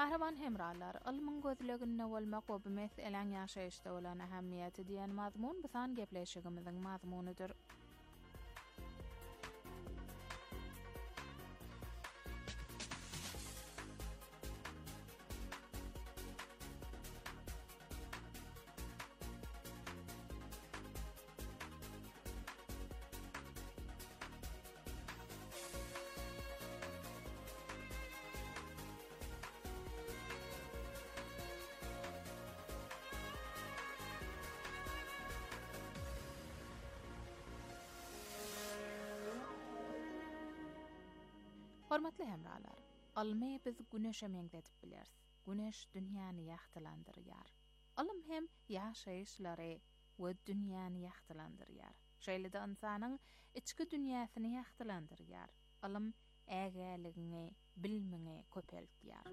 Kahraman hemralar, almın gözleginde bolmak we bimes elen ýaşaýyşda bolan ähemmiýeti diýen mazmun bisan gepleşigimiziň mazmunydyr. Hormatly hemralar, almy biz güneşe meňdetip bileriz. Güneş dünýäni ýagtylandyrýar. Alym hem ýaşaýyşlary we dünýäni ýagtylandyrýar. Şeýle-de insanyň içki dünýäsini ýagtylandyrýar. Alym ägäligini, bilmegi köpeltýär.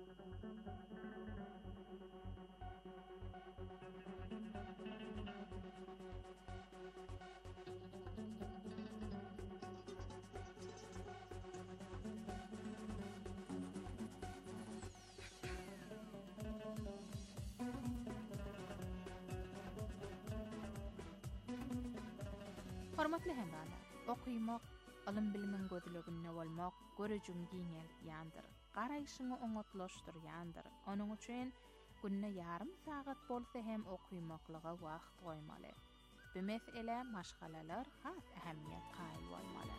Hormatly hemralar, okuýmak, alym bilmeň gözleginde bolmak, görejüň giňelýändir. Garaýşyňy oňatlaşdyrýandyr. Onuň üçin günne ýarym sagat bolsa hem okuýmaklyga wagt goýmaly. Bu mesele maşgalalar has ähemmiýet gaýy bolmaly.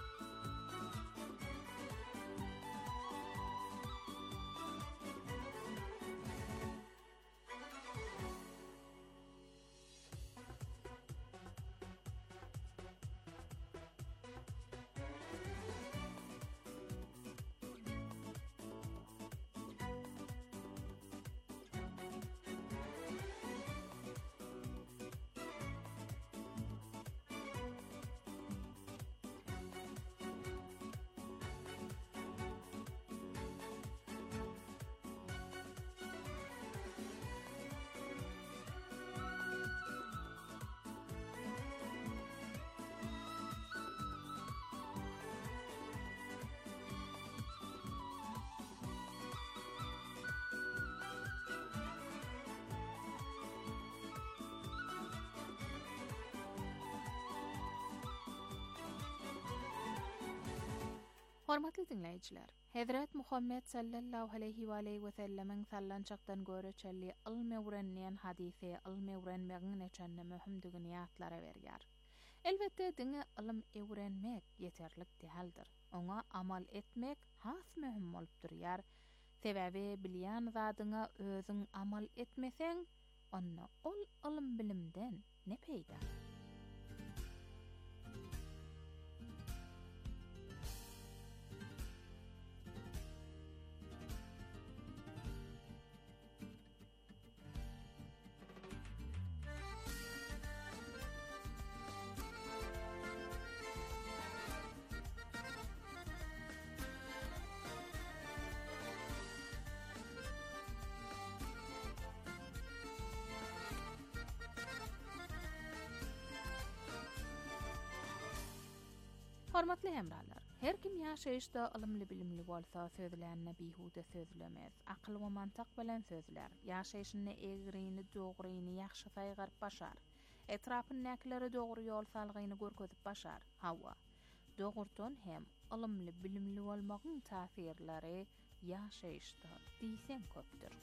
Hormatly dinleýijiler, Hazrat Muhammed sallallahu aleyhi ve sellemin sallançakdan göreçelli ilmi öwrenýän hadisi ilmi öwrenmegiň neçende möhümdigini ýatlara berýär. Elbetde diňe ilm öwrenmek ýeterlik däldir. Oňa amal etmek has möhüm bolup durýar. Sebäbi bilýän zadyňa özüň amal etmeseň, onda ol ilm bilimden ne peýda? Hormatly hemralar, her kim ýaşaýyşda ilmli bilimli bolsa sözlärine bihude sözlemez. Akıl we mantyk bilen sözler, ýaşaýyşyny egriňi, dogryny ýaxşy saýgaryp başar. Etrapyny näkileri dogry ýol salgyny görkezip başar. Hawa, dogurdan hem ilmli bilimli bolmagyň täsirleri ýaşaýyşda diýsen köpdür.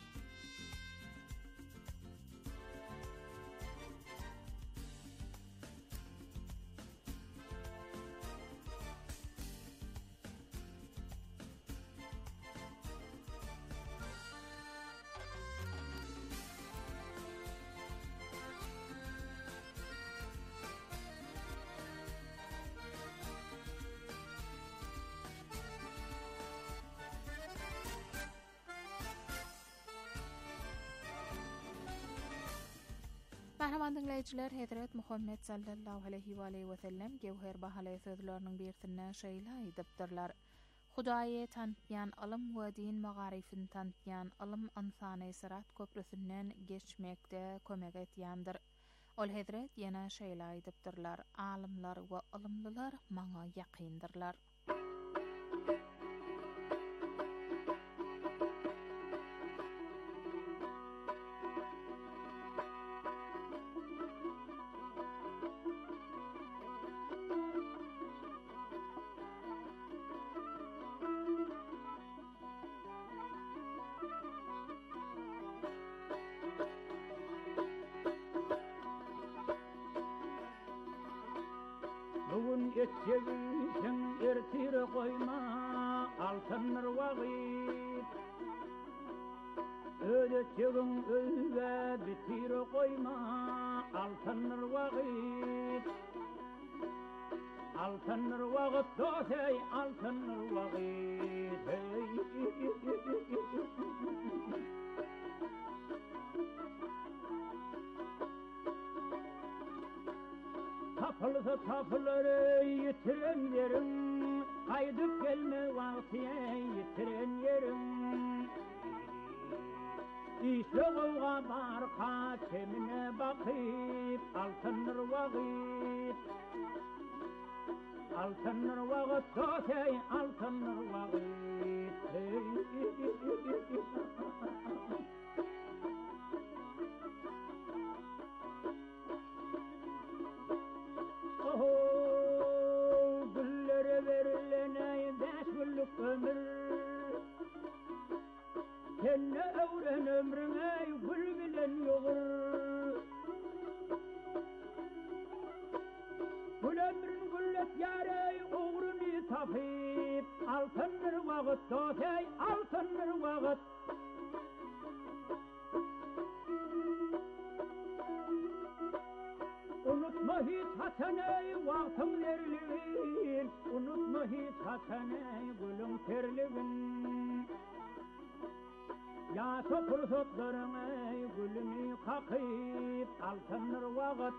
Merhaban dinleyijiler, Hazrat Muhammed sallallahu aleyhi ve sellem gewher bahaly sözleriniň birisinde şeýle aýdypdyrlar. Hudaýy tanýan ilm we din magarifini tanýan ilm insany sirat köprüsinden geçmekde kömek etýändir. Ol Hazrat ýene şeýle aýdypdyrlar, alimler we ilmliler maňa ýakyndirlar. ödetçevişin ertir koyma altınır vakit ödetçevin öve bitir koyma altınır vakit altınır vakit dostey altınır vakit tapılsa tapılır yitiren yerim kaydıp gelme vaktiye yitiren yerim İşte kavga barka temine bakıp altınır vakit altınır vakit dostey altınır vakit oho güllere verilene 5 yıllık ömür Kenne öğren ömrüne gül bilen yoğur Gül ömrün güllet yare uğrunu tapip altındır vakit dostey altındır vakit Unutma hiç hataney vaktin verliğin Unutma hiç hataney gülün terliğin Ya sopurutlarına gülünü kakıp altınır vakit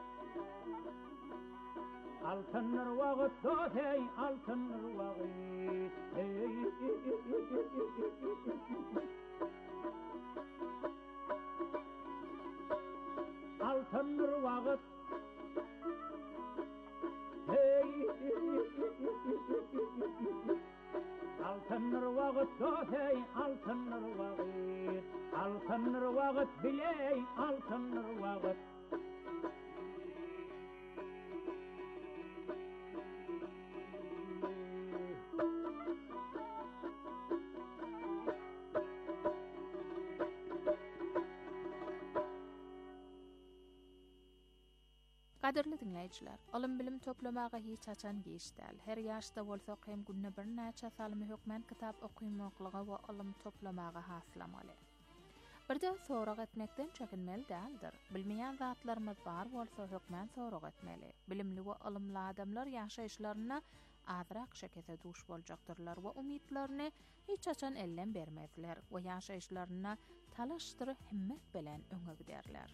altınır vakit dostey altınır vakit altınır vakit altınır vakit dostey altınır vakit biley altınır vakit Qadirli dinleyiciler, alım bilim toplamağa hiç açan geçdäl. Her yaşda bolsak hem günne bir näçe salmy hökmen kitap okuýmaklyga we alym toplamağa haslamaly. Birde sorag etmekden çekinmeli däldir. Bilmeýän zatlarymyz bar bolsa hökmen sorag etmeli. Bilimli we alymly adamlar ýaşaýyşlaryna azrak şekete duş boljaktyrlar we umytlaryny hiç açan ellen bermezler we ýaşaýyşlaryna talaşdyr himmet bilen öňe giderler.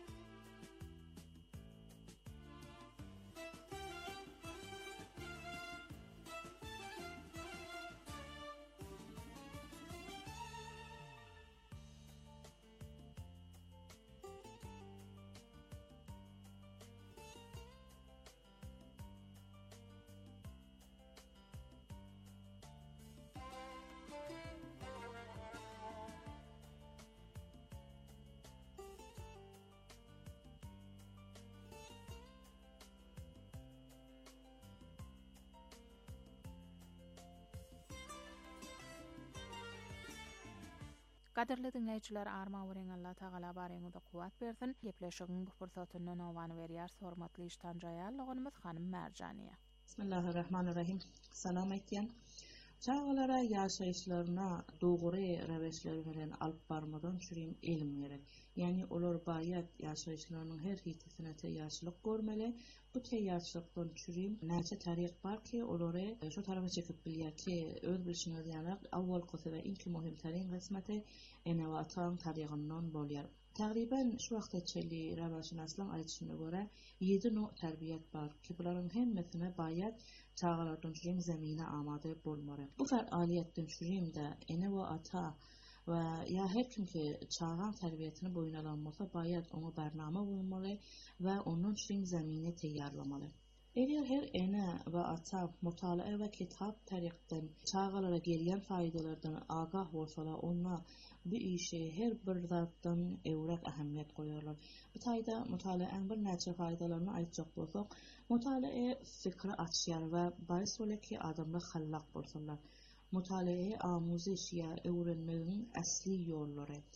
Qadirli dinleyijiler, arma weren Allah Taala bareňizde kuwat bersin. Gepleşigiň bu fursatyny nowany berýär hormatly iştan jaýarlygymyz hanym Merjaniýa. Bismillahirrahmanirrahim. Salam aýtýan. Çağalara ýaşaýyşlaryna dogry räweşler bilen alyp barmadan çürüm ilim gerek. Yani olar baýat ýaşaýyşlarynyň her hitisine teýýarçylyk görmeli. Bu teýýarçylykdan çürüm näçe taryk barki olary şu tarafa çekip bilýär ki öz bilişini ýanak awwal köse we ilki muhim taryk resmeti ene we ataň tarygyndan bolýar. Taqriban şu wagtçely räweşnaslaryň aýdyşyna görä 7 no terbiýet bar ki bularyň hemmesine baýat çağalardan çürüm zemine amade bolmaly. Bu fəaliyyətdən çürüm de ene we ata ve ya her kim ki çağan terbiýetini boyun alanmasa baýat onu bernama bolmaly ve onun çürüm zemine teýýarlamaly. Eger her ene we ata mutalae we kitap tarykdan çağalara gelýän faýdalardan agah bolsalar onda bu işe her bir zatdan ewrek ähemmiýet goýarlar. Bu taýda mutalaeň bir näçe faýdalaryny aýtjak bolsak, mutalae fikri açýar we baýs bolar ki adamlar hallak bolsunlar. Mutalae amuzyş ýa öwrenmegiň asli ýollary.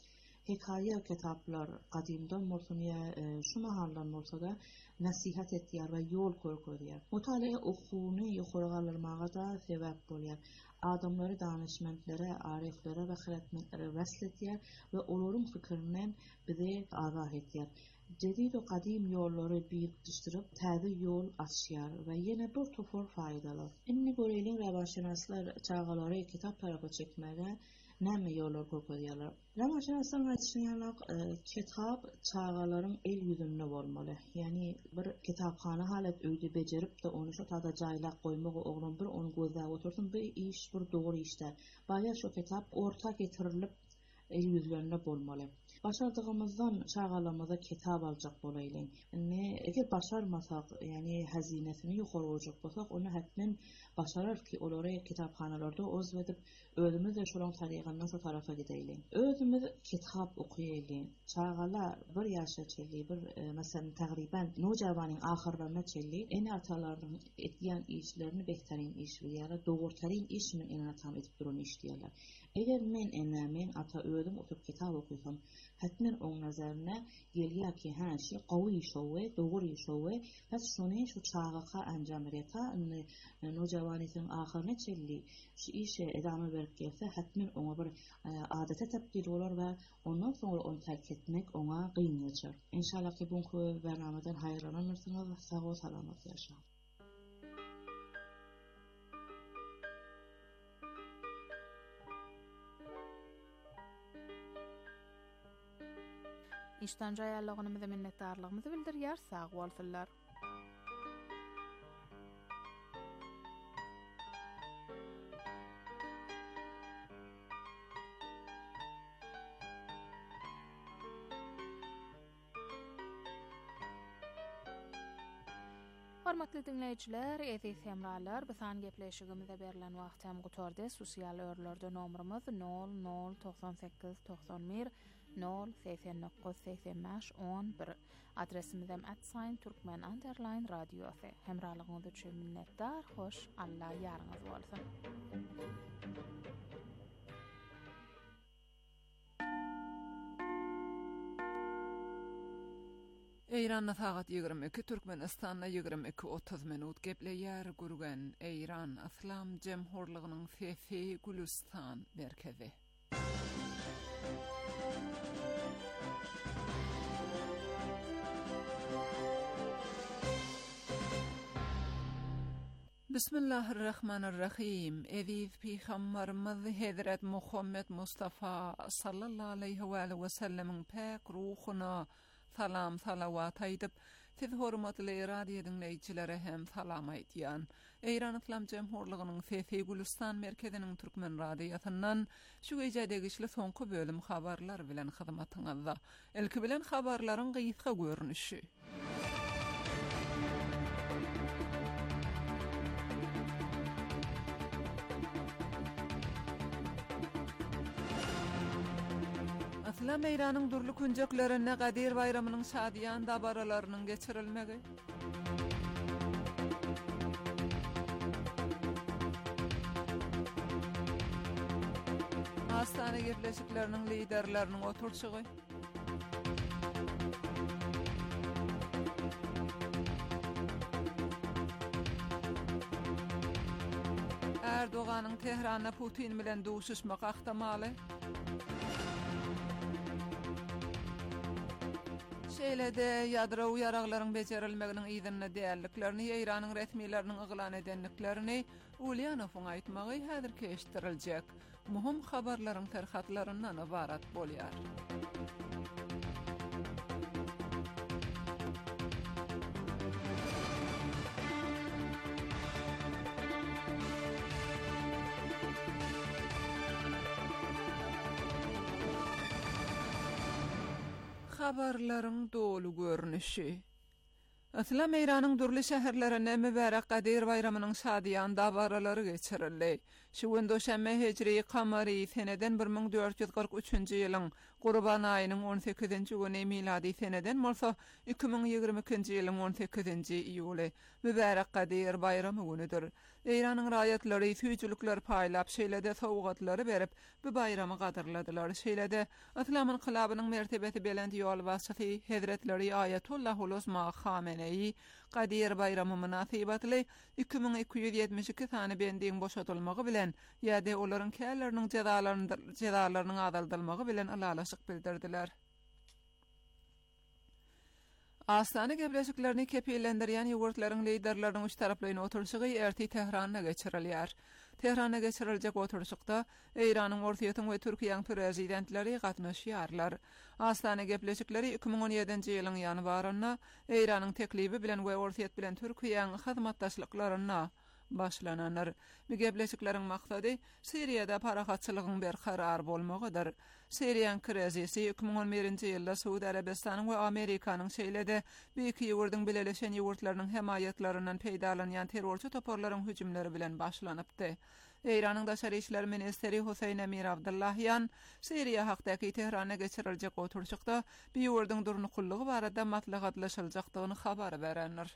hikaye kitaplar kadimden bolsun ya şu mahaldan bolsa da nasihat etdiler ve yol koydular. Mutalaa okuunu yuqorgalırmağa da sebep bolýar. Adamları danışmentlere, ariflere ve hiretmentlere vesletdiler ve olorun fikrinden bize agah etdiler. Jadid ve kadim yolları birleştirip täze yol açýar ve yine bir topor faydalar. Inni göreýin revaşşynaslar çağalary kitap tarapy çekmege näme yollar koýýarlar. Revaşşynaslar aýtýanlar kitap çağalaryň el ýüzünde bolmaly. Yani bir kitapxana halat öýde bejerip de onu şu tada jaýlap goýmagy oglum bir onu gözläp otursun bir iş bir dogry işler. Baýa şu kitap orta getirilip el ýüzlerinde bolmaly. Başardığımızdan çağalamada kitap alacak bolaylan. Eğer başarmasak, yani hazinesini yukarı olacak bolsak, onu hatmen başarar ki olary kitapxanalarda özledip özümüz de şolan tariqan nasıl tarafa gideylen. Özümüz kitap okuyaýlan. Çağala bir ýaşa çelli, bir mesela tagriban nojawanyň ahyrlarına çelli, eni atalardyň etýän işlerini behtärin iş ýa-da dogurtaryň iş men eni atam edip duran iş diýerler. Eger men ata özüm oturup kitap okuysam, hatmen oň nazarına gelýär ki, ha şu gowy şowy, dogry şowy, has şonu şu çağaqa anjam berýär. Nojawanyň ahyryna çelli, şu işe edamy berip gelse, hatmen oňa bir adata tepkil bolar we ondan soňra onu terk etmek oňa gyn geçer. İnşallah ki bu bernamadan haýrlanarsyňyz, sag we salamat ýaşa. İşten jaýarlygynymyzy minnetdarlygymyzy bildirýär, sag bolsunlar. Hormatly dinleýijiler, eziz hemralar, bisan gepleşigimizde berilen wagtam gutardy. Sosial örlerde nomrumuz 0098 91 0898511. Adresimiz hem @turkmen_radio. Hemralygyňyz üçin minnetdar. Hoş, Allah ýaryňyz bolsun. Eýranda sagat 22, Türkmenistanda 22:30 minut gepleýär gurgen Eýran Islam Jemhurlygynyň Fefi Gülistan merkezi. Bismillahirrahmanirrahim. Eziz Peygamberimiz Hazrat Muhammed Mustafa sallallahu aleyhi ve sellem'in pak ruhuna salam salavat aýdyp, siz hormatly radio dinleýijilere hem salam aýdýan. Eýran Islam Jemhurlygynyň Fefi Gülistan merkeziniň Türkmen radiosundan şu gecedegişli soňky bölüm habarlar bilen hyzmatyňyzda. Ilki bilen habarlaryň gysga görnüşi. Islam Eýranyň durly künjeklerine Gadir bayramynyň şadyan dabaralarynyň geçirilmegi. Astana gepleşikleriniň liderleriniň oturşugy. Erdoganyň Tehrana Putin bilen duşuşmak ahtamaly. Şeýlede ýadrowy ýaraglaryň bejerilmeginiň ýygyny däýerliklerini Eýranyň resmiýetleriniň yglan edenliklerini Ulýanowyň aýtmagy häzir keşdiriljek. Muhim habarlaryň terhatlaryndan ibarat bolýar. Habarlaryň dolu görnüşi. Islam Eýranyň durly şäherlerine mübarek Gadir bayramynyň şadyan dabaralary geçirildi. Şu günde şäme hijri qamary seneden 1443-nji ýylyň Qurban ayının 18-nji güni miladi seneden bolsa 2022-nji ýylyň 18-nji iýuly mübarek Gadir bayramy günüdür. Eýranyň raýatlary süýjülükler paýlap şeýlede sowgatlary berip bu bayramy gadyrladylar. Şeýlede Islam inqilabynyň mertebeti belend ýol başçysy Hazretleri Ayatullah Ulama Khamenei Gadir bayramy münasibatly 2272 sany bendiň boşatylmagy bilen ýa-da olaryň källeriniň jazalarynyň azaldylmagy bilen alalaşyk bildirdiler. Astana gebleşiklerini kepillendirýän ýurtlaryň liderläriniň üç taraplyny oturşygy erti Tehrana geçirilýär. Tehrana geçiriljek oturşykda Eýranyň Ortaýatyň we Türkiýanyň prezidentleri gatnaşýarlar. Astana gebleşikleri 2017-nji ýylyň ýanwaryna Eýranyň teklibi bilen we Ortaýat bilen Türkiýanyň hyzmatdaşlyklaryna başlananlar. Bu gebleşikleriň maksady Siriýada parahatçylygyň berqarar bolmagydyr. Siriýanyň krizisi 2011-nji ýylda Suudi Arabistanyň we Amerikanyň şeýlede büyük ýurdyň bileleşen ýurtlarynyň hemaýatlaryndan peýdalanýan terrorçy toporlaryň hüjümleri bilen başlanypdy. Eýranyň daşary işler ministeri Husayn Emir Abdullahyan Siriýa hakdaky Tehrana geçiriljek oturşykda bu ýurdyň durnukullygy barada maslahatlaşyljakdygyny habar berenler.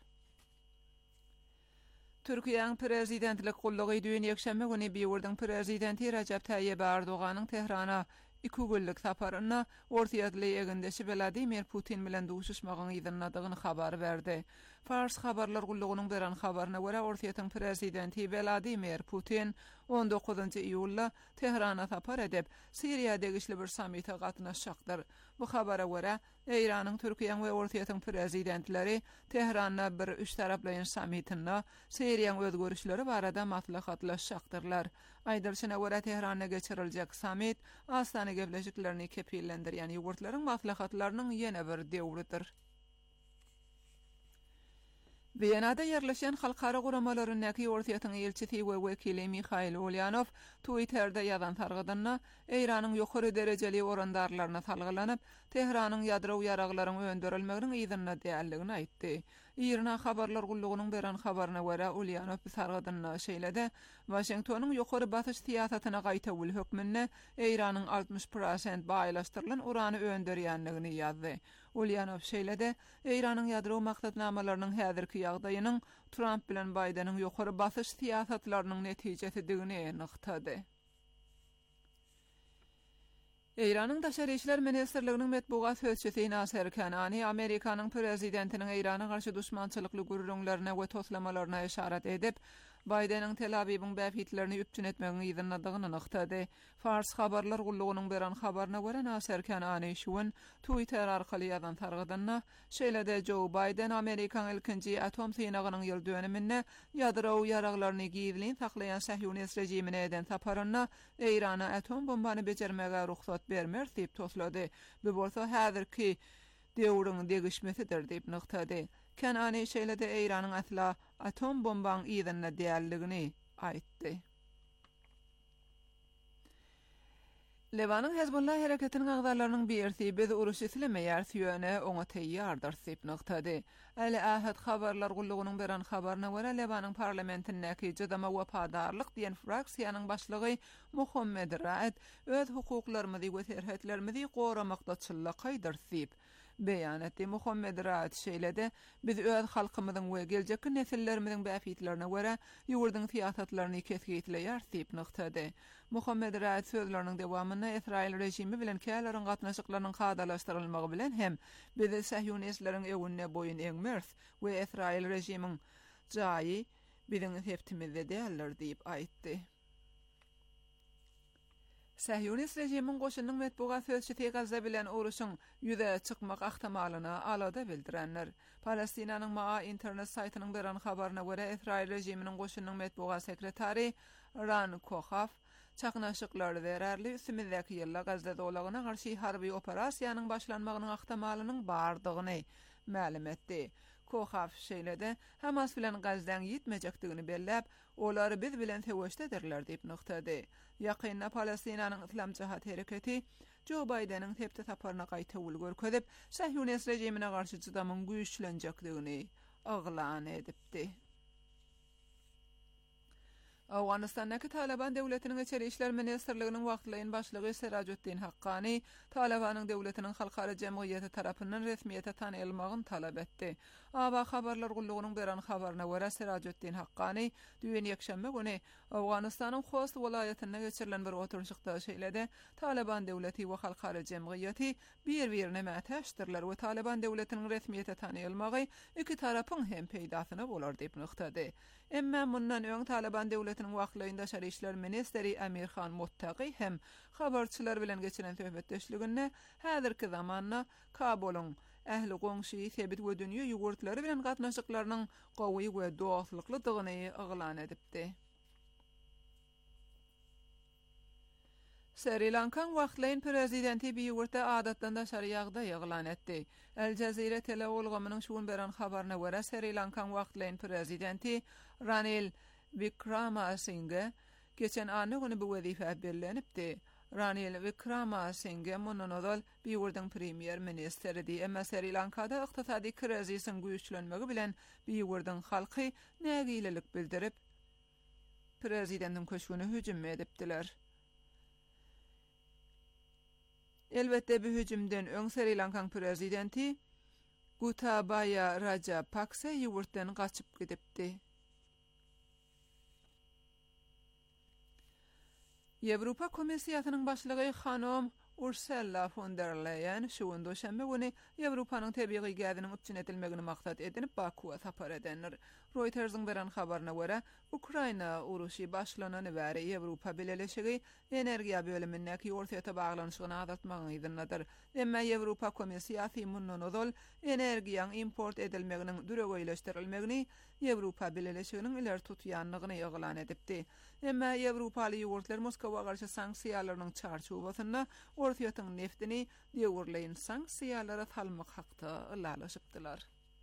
Türkiýanyň prezidentlik gullygy düýün ýekşembe güni bu ýurdyň prezidenti Recep Tayyip Erdoganyň Tehrana 2 günlük saparyna Ortaýatly egendeşi Vladimir Putin bilen duşuşmagyny ýygynadygyny habar berdi. Fars habarlar gullygynyň beren habaryna görä Ortaýatyň prezidenti Vladimir Putin 19-njy iýulda Tehrana sapar edip Siriýada güçli bir sammitde gatnaşjakdyr. Bu habara görä Eýranyň Türkiýanyň we Ortaýatyň prezidentleri Tehrana bir üç taraplaýan sammitinde Siriýanyň özgörüşleri barada maslahatlaşjaktyrlar. Aýdyrşyna görä Tehrana geçiriljek sammit Astana gebleşiklerini kepillendirýän ýurtlaryň maslahatlarynyň ýene bir döwridir. Viyanada yerleşen halkara guramalarındaki Ortaýatyň elçisi we wekili Mikhail Ulyanov Twitter'da ýazan targydyna Eýranyň ýokary derejeli orandarlaryna salgylanyp Tehranyň ýadrow ýaraglaryň öndürilmeginiň ýygyna däýerligini aýtdy. İran habarlar gullugynyň beren habaryna görä Ulyanov bu targydyna şeýlede Washingtonyň ýokary batyş siýasatyna gaýtawyl hökmünde Eýranyň 60% baýlaşdyrylan urany öndürýänligini ýazdy. Ulyanov şeýlede Eýranyň ýadrow maksatnamalarynyň häzirki ýagdaýynyň Trump bilen Bidenyň ýokary basyş siýasatlarynyň netijesini nyktady. Eýranyň daşary işler ministrliginiň medbugat sözçüsi Nasser Kanani Amerikanyň prezidentiniň Eýrana garşy düşmançylykly gurulmalarına we toslamalaryna işaret edip Bidenyň Tel Aviwyň bäfitlerini üpçün etmegini ýygynadygyny nyktady. Fars habarlar gullugynyň beren habaryna görä Nasser Kanani şuwun Twitter arkaly ýazan targydyna şeýlede Joe Biden Amerikanyň ilkinji atom synagynyň ýyl dönüminde ýadrow ýaraglaryny gizlin saklayan Sahyonist rejimine eden saparyna Eýrana atom bombany bejermege ruhsat bermer diýip toslady. Bu bolsa häzirki döwrüň degişmesidir diýip nyktady. Kanani şeýlede Eýranyň asla atom bombaň ýygyna däýerligini aýtdy. Levanyň Hezbollah hereketiniň agdarlarynyň birisi biz uruş islemeýär ýöne oňa teýýardyr diýip nyktady. Äli ahad habarlar gullugynyň beren habaryna görä Levanyň parlamentindäki Jydama wapadarlyk diýen fraksiýanyň başlygy Muhammed Raad öz hukuklarymyzy we serhetlerimizi goramakda çyllakaýdyr diýip beýan etdi. Muhammed Raad şeýlede biz öz halkymyzyň we geljeki nesillerimiziň bäfitlerine görä ýurdyň siýasatlaryny kesgitleýär diýip nyktady. Muhammed Raad sözleriniň dewamyna Israil rejimi bilen källerin gatnaşyklarynyň hadalaşdyrylmagy bilen hem biz Sahyonistlaryň ewine boyun eňmers we Israil rejimiň jaýy biziň heptimizde däller diýip aýtdy. Sahyonist rejimiň goşunyň medbugat sözçüsi Gazza bilen uruşyň ýüze çykmak ahtimalyny alada bildirenler. Palestinanyň Maa internet saýtynyň beren habaryna görä Israil rejiminiň goşunyň medbugat sekretary Ran Kochaf çaqnaşyklar berärli üstümizdäki ýylla Gazza dolagyna garşy harby operasiýanyň başlanmagynyň ahtimalynyň bardygyny ma'lum etdi. Kochaf şeýlede Hamas bilen Gazdan ýitmejekdigini belläp, olary biz bilen teweşdedirler diýip nyktady. Ýakynda Palestinanyň Islam Cihat hereketi Joe Bidenyň tepde taparyna gaýtawyl görkezip, Sahyonist rejimine garşy çydamyň güýçlenjekdigini aglan edipdi. Awganistan'daki Taliban döwletiniň içeri işler ministrliginiň wagtlaýyn başlygy Sirajuddin Haqqani Talibanyň döwletiniň halkara jemgyýeti tarapyndan resmiýete tanylmagyny talap etdi. Aba habarlar gullugynyň beran habaryna görä Sirajuddin Haqqani düýen ýekşembe güni Awganistanyň Khost welaýatyna geçirilen bir oturuşykda şeýledi. Taliban döwleti we halkara jemgyýeti bir-birine mätäşdirler we Taliban döwletiniň resmiýete tanylmagy iki tarapyň hem peýdasyna bolar diýip nyktady. Emma mundan öň Taliban döwletiniň wagtlaýynda şäher işler ministri Amir Khan Muttaqi hem habarçylar bilen geçiren söhbetdeşliginde häzirki zamanna Kabul'un ähli goňşy sebit we dünýä ýugurtlary bilen gatnaşyklarynyň gowy we dostlyklydygyny ýylan edipdi. Sri Lankan wagtlaýyn prezidenti bir ýurtda adatdan daşary ýagda ýylan etdi. El Jazeera telewizionynyň şuun beran habaryna görä Sri Lankan wagtlaýyn prezidenti Ranil Wickremesinghe geçen any güni bu wezife berillenipdi. Ranil Wickremesinghe mununodal bir ýurdyň premier ministridi. Emma Sri Lankada ykdysady krizisin güýçlenmegi bilen bir ýurdyň halky nägililik bildirip prezidentiň köşgüne hüjüm edipdiler. Elbette bu hüjümden öň Sri Lankan prezidenti Gotabaya Rajapaksa ýurtdan gaçyp gidipdi. Ýewropa Komissiýasynyň başlygy Hanom Ursula von der Leyen şuun doşanbe güni Ýewropanyň tebigy gäziniň üçin etilmegini maksat edinip Bakuwa sapar edenler. Reuters'ın beran habaryna görä Ukraina uruşy başlanany bäri Ýewropa Birleşigi energiýa bölümindäki ortaýa baglanyşyny azaltmagyny ýerlendir. Emma Ýewropa Komissiýasy mundan ozal energiýaň import edilmeginiň düregöýleşdirilmegini Ýewropa Birleşiginiň iler tutýanlygyny ýylan edipdi. Emma Ýewropaly ýurtlar Moskowa garşy sanksiýalarynyň çarçubasyna ortaýatyň neftini döwürleýän sanksiýalara salmak hakda ılalaşypdylar.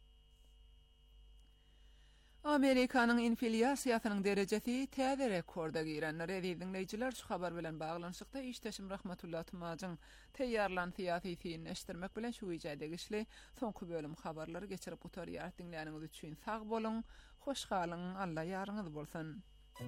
Amerikanyň inflyasiýasynyň derejesi täze rekorda girenler. Dinleýijiler, şu habar bilen baglanyşykda işteşim Rahmatullah Tumajyň teýýarlan syýasy synleşdirmek bilen şu ýerde geçli soňky bölüm habarlary geçirip oturýar. Dinleýäniňiz üçin sag bolun, hoş galyň, Allah ýaryňyz bolsun.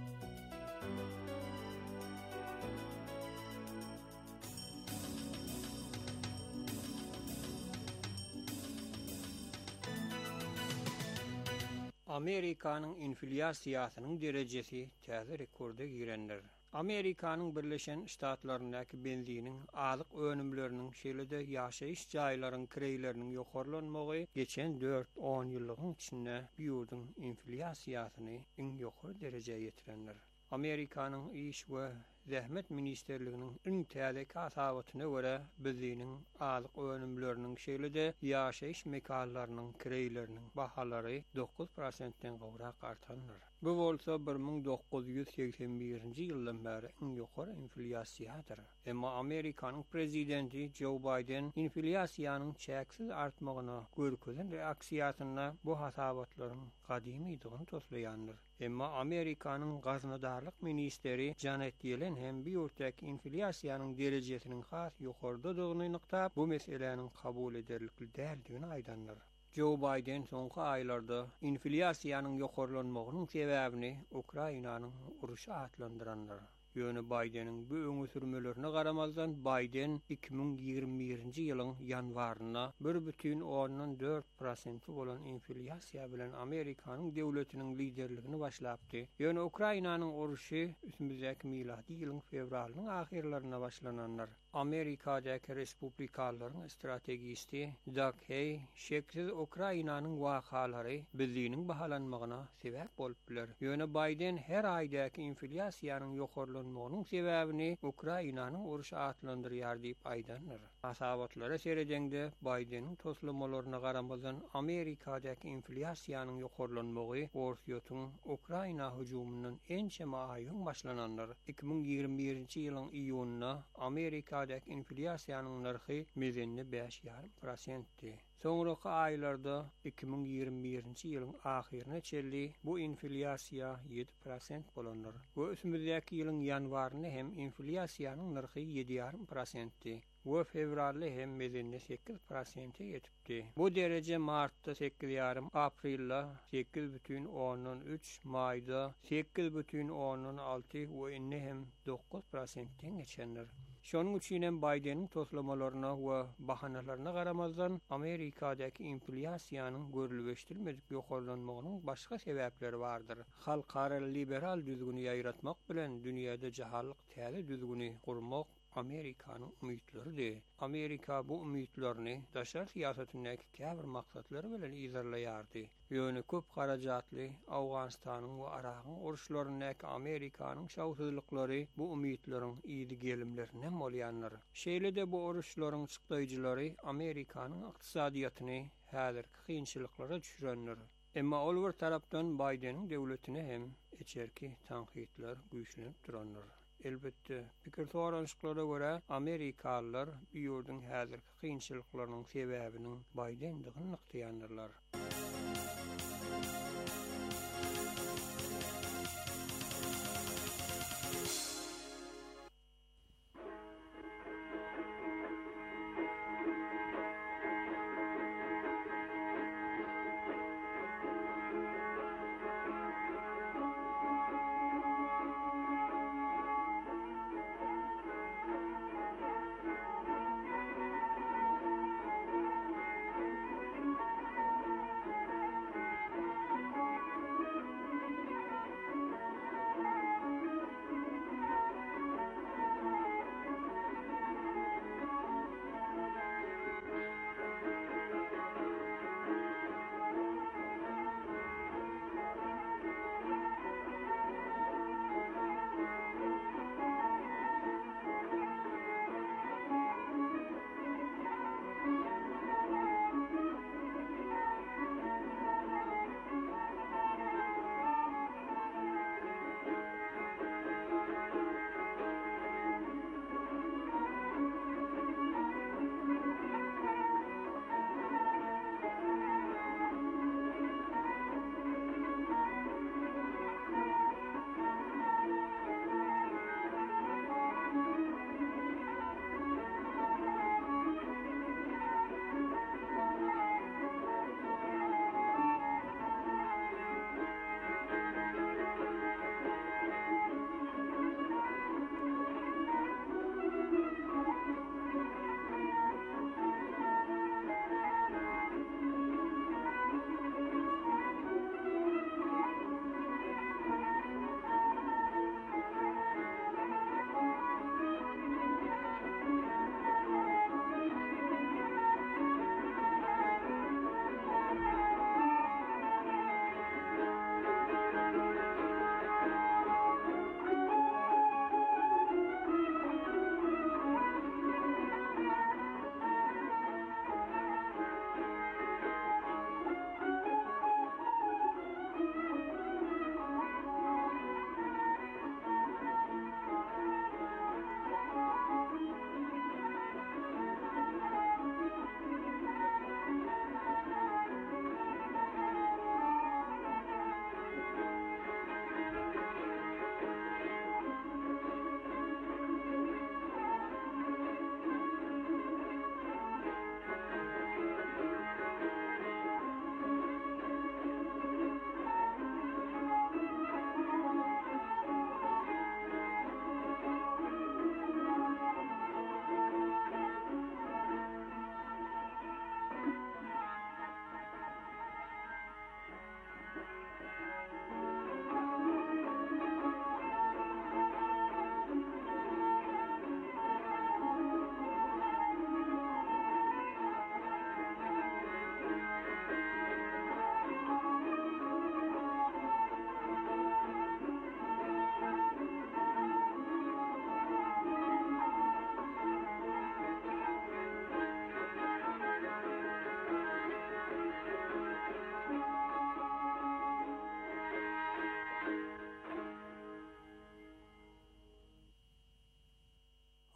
Amerikanyň inflyasiýasynyň derejesi täze rekorda girenler. Amerikanyň Birleşen Ştatlarynyň benziniň azyk önümleriniň şeýlede ýaşaýyş jaýlarynyň kireýleriniň ýokarlanmagy geçen 4-10 ýyllygyň içinde bir ýurdun inflyasiýasyny iň ýokary derejeye ýetirenler. Amerikanyň iş we zähmet ministerliginiň iň täze hasabatyna görä biziniň azyk önümleriniň şeýlede ýaşaýyş mekanlarynyň kireýleriniň bahalary 9%-den gowrak artanlar. Bu bolsa 1981-nji ýyldan bäri iň ýokary inflyasiýadyr. Emma Amerikanyň prezidenti Joe Biden inflyasiýanyň çäksiz artmagyna görkezen reaksiýasyna bu hasabatlaryň gadymydygyny toslaýandyr. Emma Amerikanyň gaznadarlyk ministeri Janet Yellen hem bir ýurtdaky inflyasiýanyň derejesiniň has ýokardygyny nyktap bu meseleniň kabul ederlikli däldigini aýdandyr. Joe Biden soňky aýlarda inflyasiýanyň ýokarlanmagynyň sebäbini Ukrainanyň uruşy atlandyranlar. Ýöne Bidenin bu öňe sürmelerine garamazdan Biden 2021-nji ýylyň ýanwaryna 1,4% bolan inflyasiýa bilen Amerikanyň döwletiniň liderligini başlapdy. Ýöne Ukrainanyň uruşy üstümizdäki miladi ýylyň fevralynyň ahirlerine başlananlar. Amerikadaky respublikallaryň strategisti Doug Hay şeksiz Ukrainanyň wakalary biziniň bahalanmagyna sebäp bolupdylar. Ýöne Biden her aýdaky inflyasiýanyň ýokarlanmagynyň sebäbini Ukrainanyň uruşy atlandyrýar diýip aýdanlar. Hasabatlara seredende Bidenin toslamalaryna garamazdan Amerikadaky inflyasiýanyň ýokarlanmagy ortaýatyň Ukraina hüjumynyň ençe maýyň başlananlar. 2021-nji ýylyň iýununa Amerika Amerika'daki inflyasiýanyň narhy mezenli 5,5%. Soňraky aýlarda 2021-nji ýylyň ahyryna çelli bu inflyasiýa 7% bolanlar. Bu ösümdäki ýylyň ýanwaryna hem inflyasiýanyň narhy 7,5%. Bu fevralda hem mezenli 8% yetipdi. Bu derece martda 8,5, aprelda 8,3, mayda 8,6 we inne hem 9%-den geçenler. Şonuň üçin hem Bidenin toslamalaryna we bahanalaryna garamazdan Amerika'daky inflyasiýanyň görülgeçdirilmedik ýokarlanmagynyň başga sebäpleri bardyr. Halkara liberal düzgüni ýaýratmak bilen dünýäde jahallyk täze düzgüni gurmak Amerikanyň umytlarydy. Amerika bu umytlaryny daşar siýasatynyň käbir maksatlary bilen izarlaýardy. Ýöne köp garajatly Awganistanyň we Irakyň uruşlarynyň Amerikanyň şawsuzlyklary bu umytlaryň ýygy gelimlerine bolýanlar. Şeýle-de bu uruşlaryň çykdyjylary Amerikanyň ykdysadyýatyny häzirki kynçylyklara düşürenler. Emma ol bir tarapdan Bidenin döwletine hem içerki tanqidler güýçlenip duranlar. Elbette, pikir sorançyklara görä Amerikalılar bu ýurdun häzirki kynçylyklarynyň sebäbini Bidendigini nykdýanlar.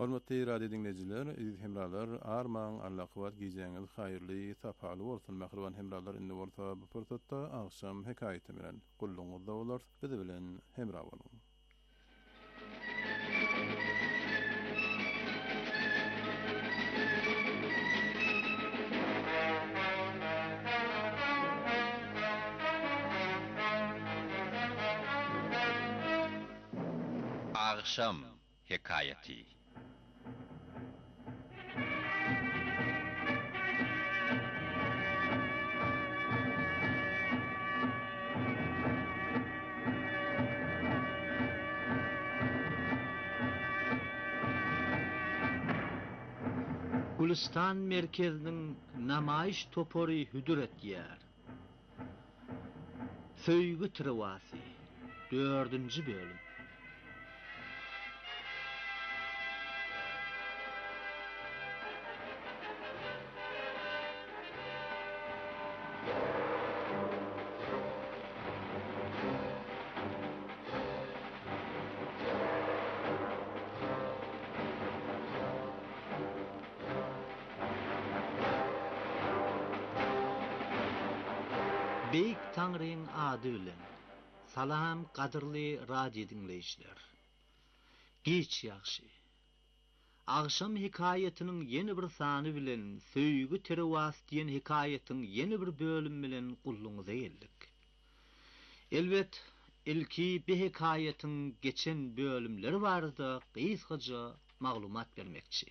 Hormatly radio dinleyijiler, aziz hemralar, arman Allah-Kuvat giýjeňiz haýyrly, sapaly bolsun. Mähriban hemralar indi bolsa bu pursatda agşam hekaýete bilen gulluňyzda bolar. Biz bilen hemra bolun. Agşam hekayeti. Gülistan merkezinin namayiş topory hüdür etýär. Söýgü tırwasy 4-nji bölüm. Beyik Tanrı'nın adı bilen. Salam kadırlı radio dinleyiciler. Geç yaxşı. Agşam hikayetinin yeni bir sany bilen Söýgü terwas diýen hikayetin yeni bir bölüm bilen gulluňyza geldik. Elbet ilki bir hikayetin geçen bölümleri barda gysgaça maglumat bermekçi.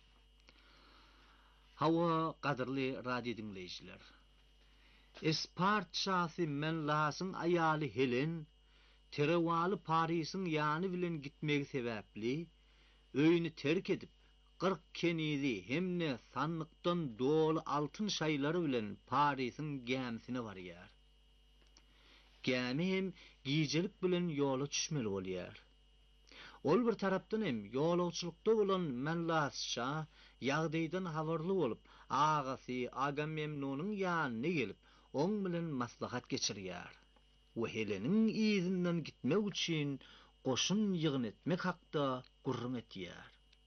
Hawa kadırlı radio dinleyiciler. Espartşasy Menlas'ın ayaly Helen, Terewaly Paris'in ýany bilen gitmegi sebäpli, öýüni terk edip, 40 kenidi hemne sanlykdan dolu altın şaýlary bilen Paris'in gämsine barýar. Gämi hem giýjelik bilen ýola düşmeli bolýar. Ol bir tarapdan hem ýolagçylykda bolan Menlasça ýagdaýdan habarly bolup, agasy Agamemnonyň ýanyna gelip, oň bilen maslahat geçirýär. We Helenin izinden gitmek üçin goşun ýygyn etmek hakda gurrun etýär.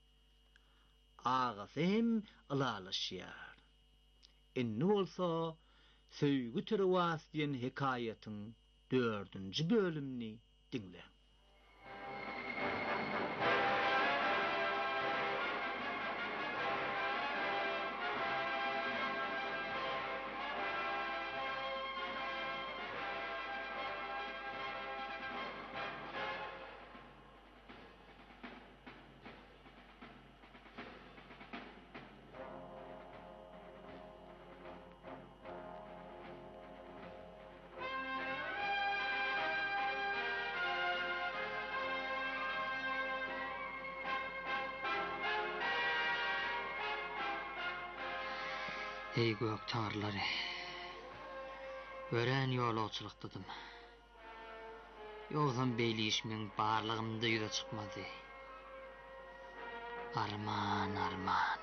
Agasy hem ılalaşýar. Enni bolsa Söýgü terwas diýen hikayetin 4-nji bölümini dinle. Ey gök tarlary. Ören ýolagçylykdym. Ýogdan beýli işmiň barlygymda ýüze çykmady. Arman, arman.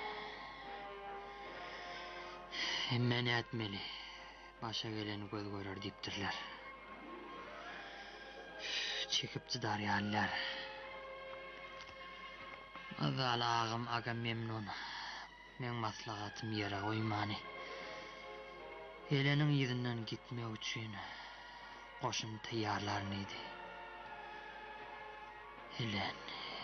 Meni etmeli. Başa geleni göz görer diýipdirler. Çekip darýalar. Azalagym Agamemnon. Men maslahatym ýere goýmany. Helenin ýerinden gitmek üçin goşun taýýarlarnydy. Helen.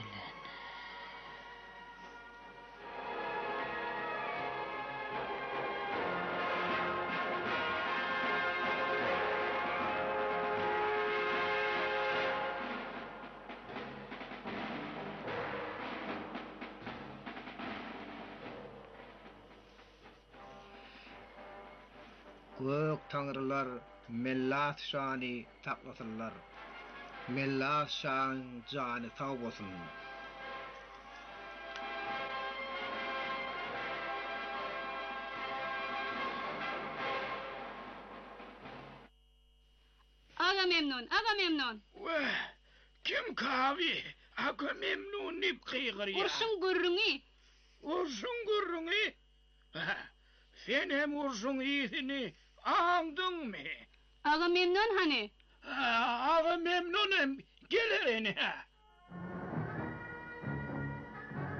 Gök tanrılar Mellas şany taklasınlar. Mellas şan jany sag bolsun. Agamemnon. Kim kavi? Agamemnon nip kıygırıyor. Ursun gurrungi? Sen hem ursun iyisini andın mı? Agamemnon hani? Agamemnon hem gelir ene.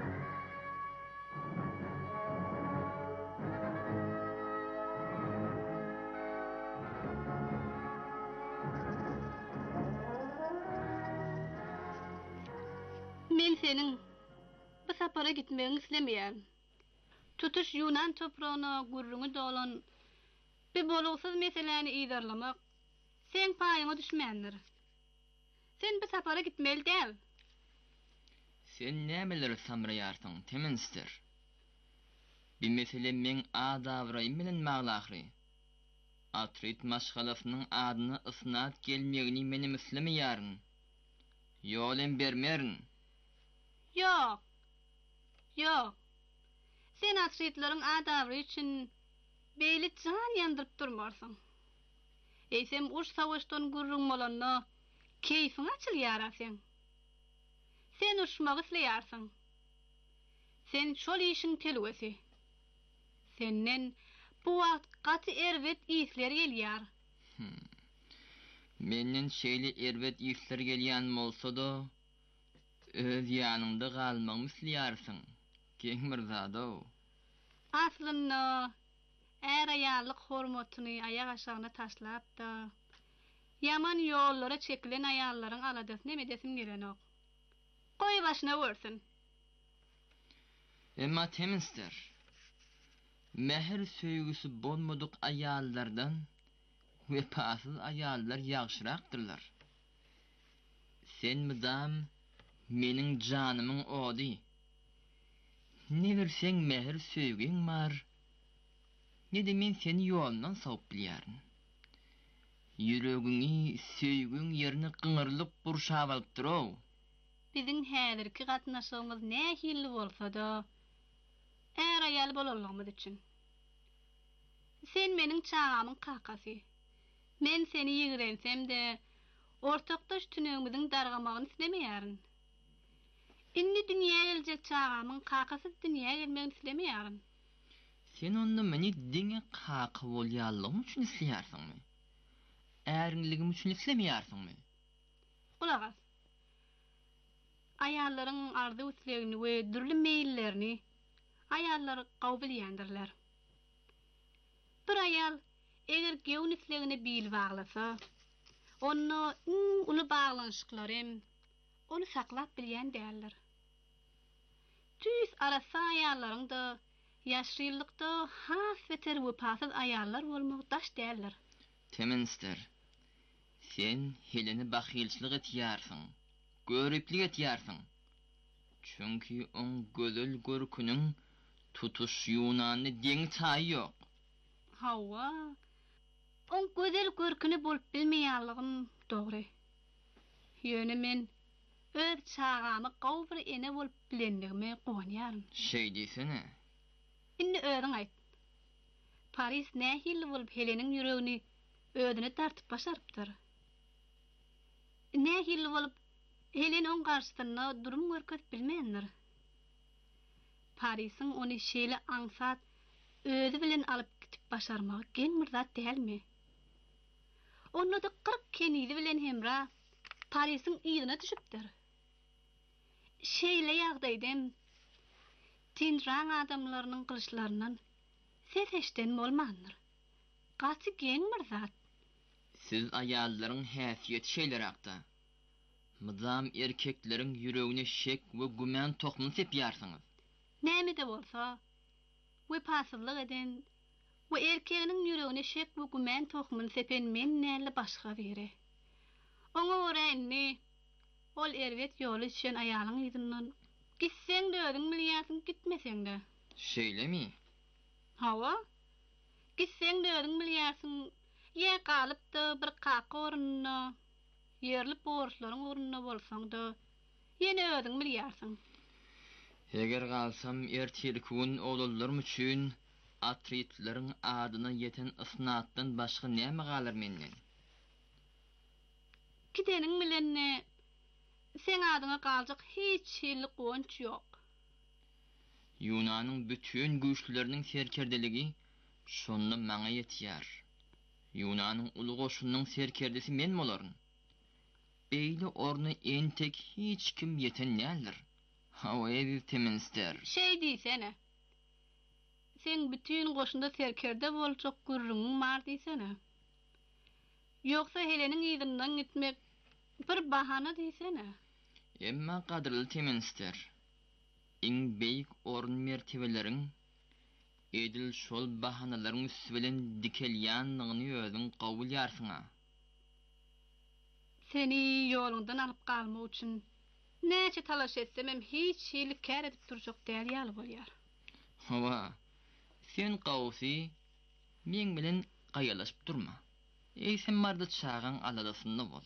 senin bu sapara gitmeğini islemeýär. Tutuş Yunan toprağına gurrunu dolan bir boluksuz meseleni iýdarlamak sen paýyňa düşmändir. Sen bu sapara gitmeli däl. Sen nämeleri samraýarsyň, Teminster? Bir mesele men adawraýym bilen maglahry. Atrit maşgalasynyň adyny ysnat gelmegini menim islemeýäryn. Ýolem bermerin. Yok. Yok. Sen atritlaryň adawry üçin beýle jan ýandyryp durmarsyň. Eýsem uş savaşdan gurrun bolanda keyfiň açylýar sen. Sen uçmagy isleýärsiň. Sen şol işiň telwesi. Senden bu wagt gaty erwet isler gelýär. Menden şeýle erwet isler gelýän bolsa-da, öz ýanynda galmagy isleýärsiň. Geň mirzada. Aslynda er aýallyk hormatyny aýak aşagyna taşlap da yaman ýollara çekilen aýallaryň aladasyny emedesim gelenok. Goý başyna görsün. Emma Teminster, mehr söýgüsü bolmadyk aýallardan wepasyz aýallar ýagşyraktyrlar. Sen midam meniň janymyň ody. Ne birseň mehr söýgüň bar. Ne de men seni ýolundan sawyp bilýärin. Ýüregiňi söýgüň ýerine gyňyrlyk burşap alypdyr o. Biziň häzirki gatnaşygymyz nähilli bolsa-da, er aýal bolalygymyz üçin. Sen meniň çağamyň kakasy. Men seni ýigirensem de, ortakdaş tünegimiziň dargamagyny islemeýärin. Indi dünýä geljek çağamyň kakasy dünýä gelmegini islemeýärin. Sen onda meni diňe kaky bolýarlygym üçin isleýärsiňmi? Äriňligim üçin islemeýärsiňmi? Kulak as. Aýallaryň ardy üslegini we dürli meýillerini aýallar gawy bilýändirler. Bir aýal eger gewün üslegini bil baglasa, onu uly baglanşyklarym onu saklap bilýän däldir. Tüýs arasa aýallaryň da ýaşrylykda has we terwipasiz aýallar bolmak daş däldir. Teminster, sen Heleni bahylçylyk etýärsiň, görüplik etýärsiň. Çünki on gözel görküniň tutuş Yunany deň taýy ýok. Hawa, on gözel görküni bolup bilmeýärligim dogry. Ýöne men öz çağamy gawy bir ene bolup bilendigime gowanýarym. Şeý diýsene. Indi öňüň aýt. Paris nähilli bolup Heleniň ýüregini ödüne tartyp başarypdyr. Nähilli bolup Helen on garşysyna durum görkezip bilmendir. Parisyň ony şeýle aňsat özü bilen alyp gitip başarmagy gen mirzat dälmi? Onu da 40 kenidi bilen hemra Parisyň ýygyna düşüpdir. Şeýle ýagdaýdam tinraň adamlarynyň gylyşlaryndan ses eşden bolmandyr. Gaty gen mirzat. Siz aýallaryň häsiýet şeýler hakda. Mydam erkekleriň ýüregine şek we gümen tokmuny sepýärsiňiz. Näme de bolsa, we pasyzlyk eden we erkeginiň ýüregine şek we gümen tokmuny sepen men näle başga biri. Oňa göränni, ol erwet ýoly düşen aýalyň ýygynyň gitseň de özüň bilýärsiň, gitmeseň de. Şeýlemi? Hawa, gitseň de özüň bilýärsiň, ýa galypdy bir kaky orunyna, ýerli borçlaryň orunyna bolsaň da, ýene özüň bilýärsiň. Eger galsam ertirkün oğullarym üçin atritlaryň adyna ýeten ysnatdan başga näme galar menden? Gideniň bilen sen adyna galjak hiç şeýle goňç ýok. Yunanyň bütün güýçlüleriniň serkerdeligi şonu maňa ýetýär. Yunanyň uly goşunyň serkerdesi men bolaryn. Beýle orny entek hiç kim ýeten nädir? Hawa Teminster. Şeý diýsene. Sen bütün goşunda serkerde boljak gurruňyň bar diýsene. Ýoksa Heleniň ýygynyň gitmek bir bahana diýsene. Emma qadrly temenster. Iň beýik orun mertebeleriň edil şol bahanalaryň üstünden dikelýänligini özüň kabul ýarsyňa. Seni ýolundan alyp galmak üçin näçe talaş etsem hem hiç şeýlik kär edip durjak däl ýaly bolýar. Hawa, sen gawsy men bilen gaýalaşyp durma. Eýsem marda çağan aladasynda bol.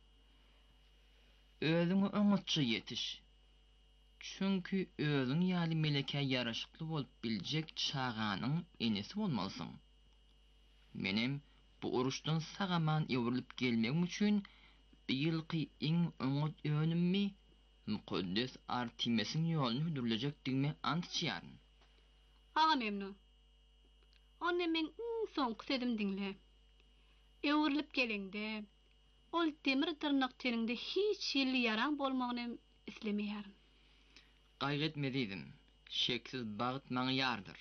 Özüňi öňütçe ýetiş. Çünkü özüň ýaly meleke ýaraşykly bolup biljek çağanyň enesi bolmalysyň. Menem bu uruşdan sagaman ýewrilip gelmegim üçin biýilki iň öňüt önümmi Mukaddes Artemisiň ýoluny hüdürlejek diňme ant içýaryn. Ağa memnun. Onne men soňky sedim diňle. Ewrilip gelende, ol demir tırnak teninde hiç şeýle ýaran bolmagyny islemeýär. Gaýretmedidim. Şeksiz bagyt maňa ýardyr.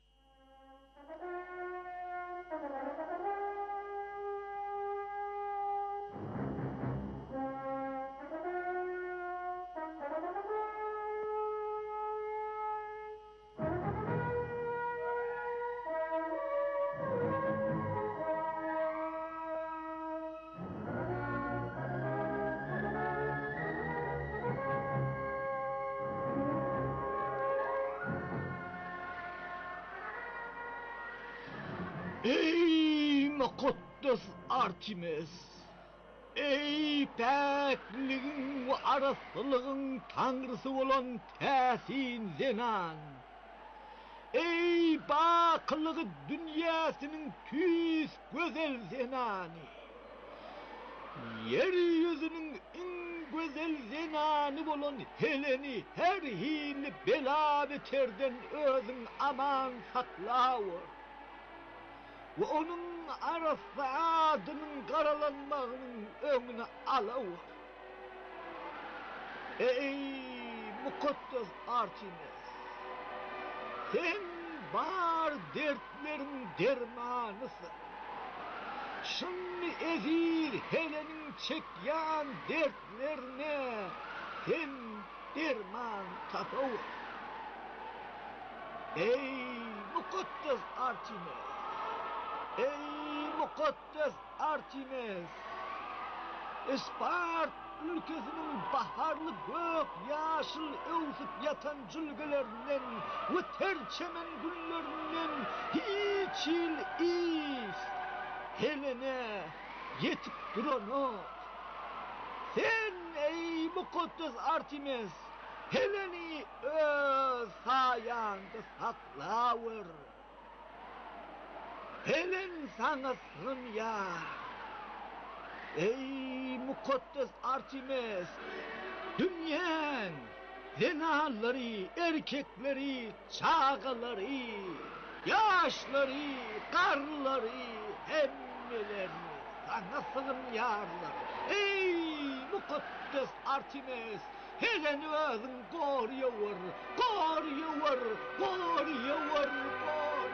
Ey Mukaddes Artemis! Ey päkligiň we araslygyň tanrysy bolan täsin Zenan! Ey baklygy dünýäsiniň tüs gözel Zenany! Yer ýüzüniň iň gözel Zenany bolan Heleni her hili bela beterden özüň aman saklawar. Ve onun arasy adynyň garalanmagynyň öňüne alawar. Ey Mukaddes Artemis! Sen bar dertleriň dermanysy. Şunny ezir Helenin çekýän dertlerine sen derman tapawar. Ey Mukaddes Artemis! Ey Mukaddes Artemis! Ispart ülkesinin baharlı gök yaşıl öwsüp yatan jülgelerinden ve terçemen güllerinden hiç is Helene yetip durano. Sen ey Mukaddes Artemis, Heleni öz saýanda saklawar. Helen sana sığınýar. Ey Mukaddes Artemis, dünýäň zenalary, erkekleri, çağaları, yaşları, karları, hemmeleri sana sığınýarlar. Ey Mukaddes Artemis, Heleni özüň goryawar, goryawar, goryawar, goryawar.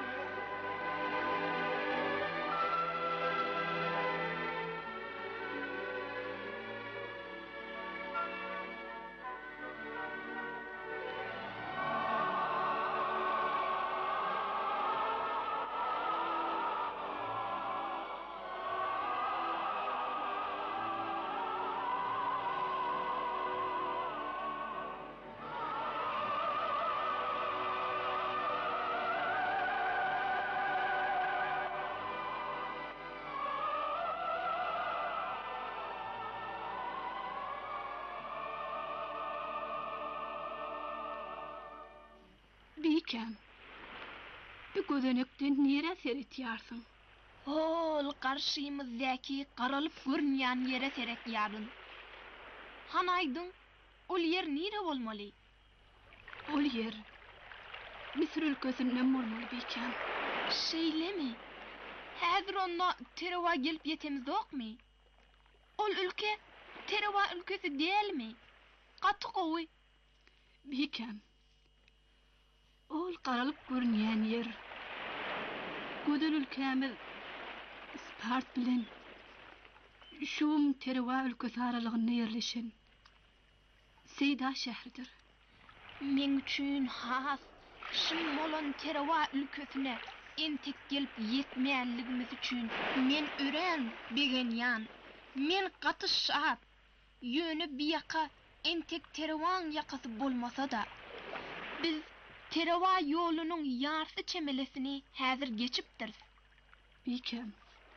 Bikem, bu gözenekden nere seretýärsiň? Ol karşymyzdaki garalyp görünýän ýere seretýäryn. Hanaýdyň, ol ýer nere bolmaly? Ol yer Misir ülkesinden bolmaly bikem. Şeýlemi? Häzir onda Terewa gelip ýetemizokmy? Ol ülke Terewa ülkesi diýelmi? Gaty gowy. Bikem, ol garalyp görünýän yer gödel ülkemiz Spart bilen şum Terewa ülkesi aralygynda ýerleşen Seyda şehridir. Men üçün has, şim olan Terava ülkösüne entek gelip yetmeyenligimiz üçün men ören begenyan, men katı şahat, yönü bir yaka entek Teravan yakası bolmasa da, biz Terava yolunun yarsı çemelesini hazır geçipdir. Bikem,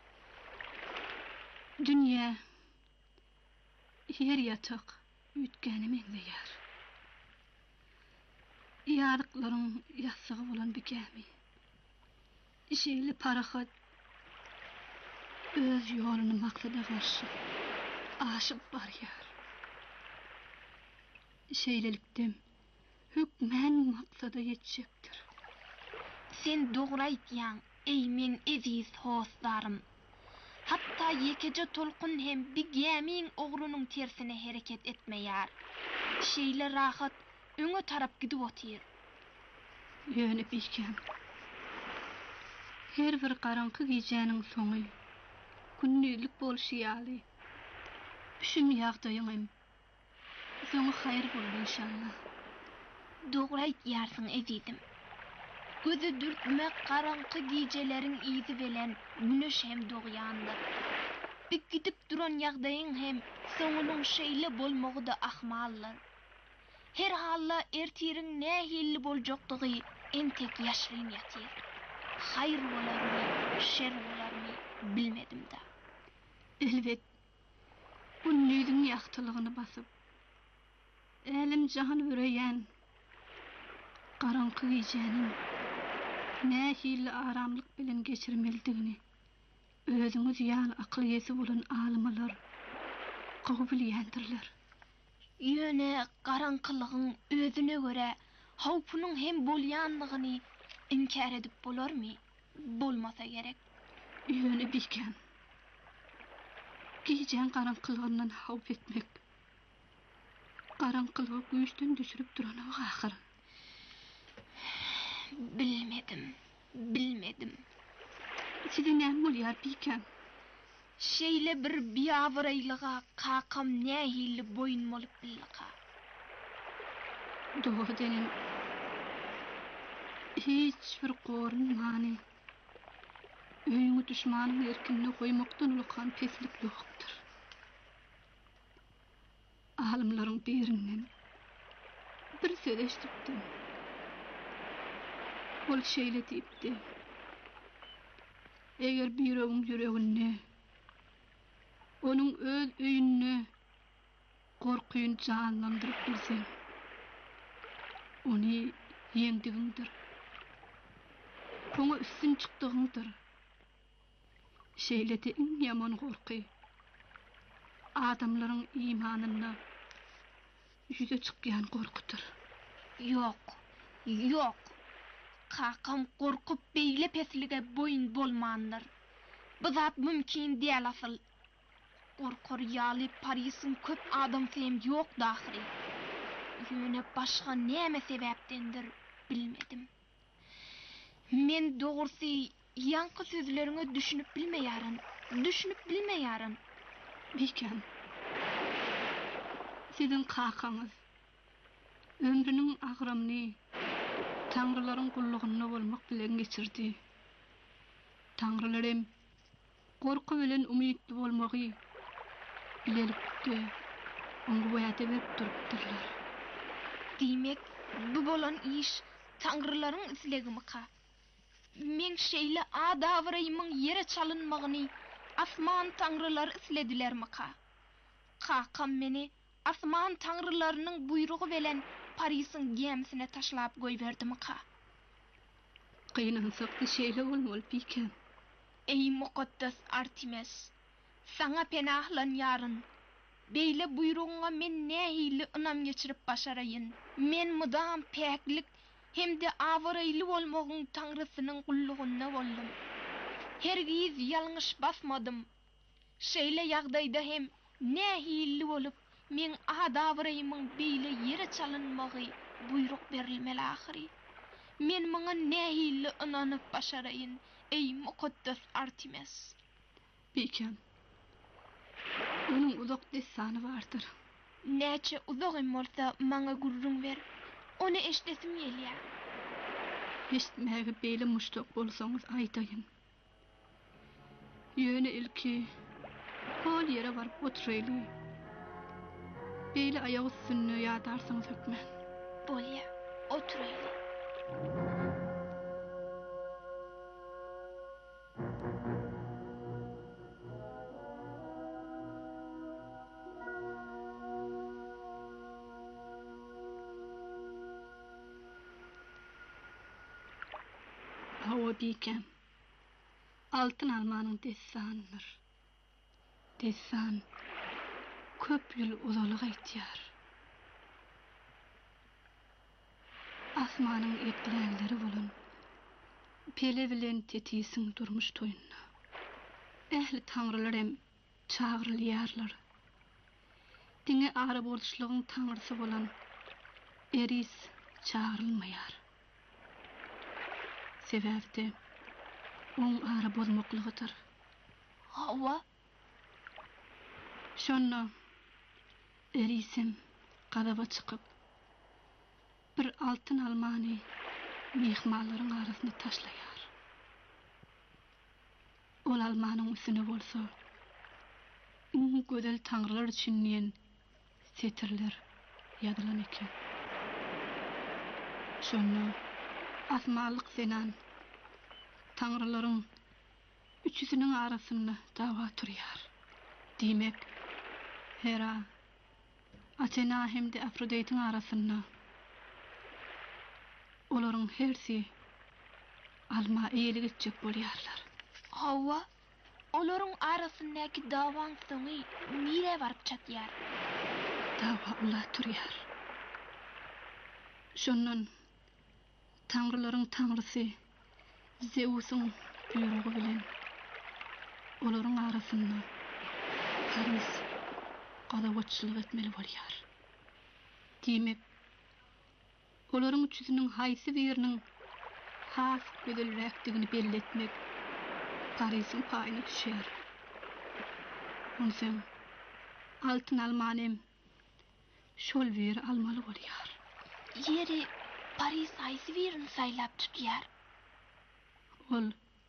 dünya yer yatak ütgenimin de yer. Yarıkların yasağı olan bir gemi. Şeyli parahat öz yolunu maksada karşı aşıp var yer. Şeyleliktim hükmen maksada yetecektir. Sen doğru aytyan, ey men eziz hostlarım. Hatta yekece tolkun hem bir gemin oğrunun tersine hareket etmeyar. Şeyle rahat öňe tarap gidip otyr. Yöne bikem. Her bir garaňky gecäniň soňy günnülik bolşy ýaly. Şüm ýagdaýyň soňy haýır bolar inşallah. Dogry aýtýarsyň ezidim. Gözü dürtmek garaňky gejeleriň izi bilen güneş hem dogýandyr. Bir gidip duran ýagdaýyň hem soňunyň şeýle bolmagy da ahmallar. Her halla ertiriň nähilli boljakdygy entek ýaşryn ýatyr. Haýır bolarmy, şer bolarmy bilmedim da. Elbet günnüliň ýagtylygyny basyp elim jahan öreýän garaňky gecäniň nähilli aramlyk bilen geçirmeldigini özüňiz ýaly akly ýesi bolan alymlar kabul ýandirler. Yöne garaňkylygyň özüne göre hawpynyň hem bolýanlygyny inkar edip bolarmy? Bolmasa gerek. Yöne bikem. Gecän garaňkylygyndan hawp etmek. Garaňkylygy güýçden düşürüp durana gahyr. Bilmedim. Size näme bolýar bikem? Şeýle bir biýawyraýlyga kakam nähilli boyun bolup billaka. Doğru denen hiç bir gorun mani öýüňi düşmanyň erkinine goýmakdan ulakan peslik ýokdur. Alymlaryň birinden bir söz eşitdim. Ol şeýle diýipdi. Eger bir ýüreginde onun öz öýünü gorkuýun canlandyryp bilseň, onu ýeňdigiňdir. Koňa üstün çykdygyňdyr. Şeýleti iň ýaman gorky. Adamlaryň imanyna ýüze çykýan gorkudyr. Ýok. Kakam gorkup beýle peslige boyun bolmandyr. Bu zat mümkin diýil asyl. Gorkor ýaly Parisyň köp adam hem ýok dahyry. Ýöne başga näme sebäpdendir bilmedim. Men dogry ýanky sözleriňi düşünüp bilmeýärin. Bikem. Sizin kakaňyz ömrüniň agramny Tanrılaryň gullugyna bolmak bilen geçirdi. Tanrılarym gorku bilen umytly bolmagy bilelikde oňa boýaty berip durupdyrlar. Diýmek, bu bolan iş Tanrılaryň islegimika. Men şeýle adawraýymyň ýere çalynmagyny asman tanrylary isledilermika. Kakam meni asman tanrılarynyň buyrugy bilen Parisyň gemisine taşlap goýberdimika. Gynansakdy şeýle bolmaly bikem. Ey mukaddes Artemis, saňa penahlanýaryn. Beýle buyrugyňa men nähili ynam geçirip başaraýyn. Men mudam päklik hemde awaraýly bolmagyň Tanrısynyň gullugyna boldum. Hergiz ýalňyş basmadym. Şeýle ýagdaýda hem nähili bolup men adawraýymyň beýle ýere çalynmagy buyruk berilmeli ahyry. Men maňa nähili ynanyp başaraýyn, ey mukaddes Artemis. Bikem. Onun uzak desany bardyr. Näçe uzagym bolsa maňa gurrun ber. Onu eşdesim gelýär. Eşitmäge beýle muştak bolsaňyz aýtaýyn. Ýöne ilki kol ýere baryp oturýly. Beýle aýagy üstünde ýatarsaňyz hökmän. Bolýa, oturýly. Hawa bikem. Altın almanyň dessandyr. Dessan köp ýyl uzalyk aýtýar. Asmanyň eklenleri bolan pele bilen tetisiň durmuş toýuna. Ähli taňrylar hem çagyrylýarlar. Diňe ara boluşlygyň taňrysy bolan Eris çagyrylmaýar. Sebäpde oň ara bolmaklygydyr. Hawa şonda Erisim gadaba çykyp bir altın almany mehmanlaryň arasyna taşlaýar. Ol almanyň üstüne bolsa gödel taňrylar üçin setirler ýadylan eken. Şonda asmalyk senan taňrylaryň üçüsiniň arasyny dawa turýar. Diýmek, Hera, Athena hemde Afrodite'ň arasyny olaryň hersi alma eýeli geçjek bolýarlar. Hawa olaryň arasyndaky dawaň soňy nire baryp çatýar? Dawa ula turýar. Şondan taňrylaryň taňrysy Zeusyň buyrugy bilen olaryň arasyny Paris gadawaçylyk etmeli bolýar. Diýmek, olaryň üçüsiniň haýsy biriniň has gözelrekdigini belletmek Paris'in paýyna düşer. Onsen altın almanem şol bir almaly bolýar. Ýeri Paris haýsy birini saýlap tutýar? Ol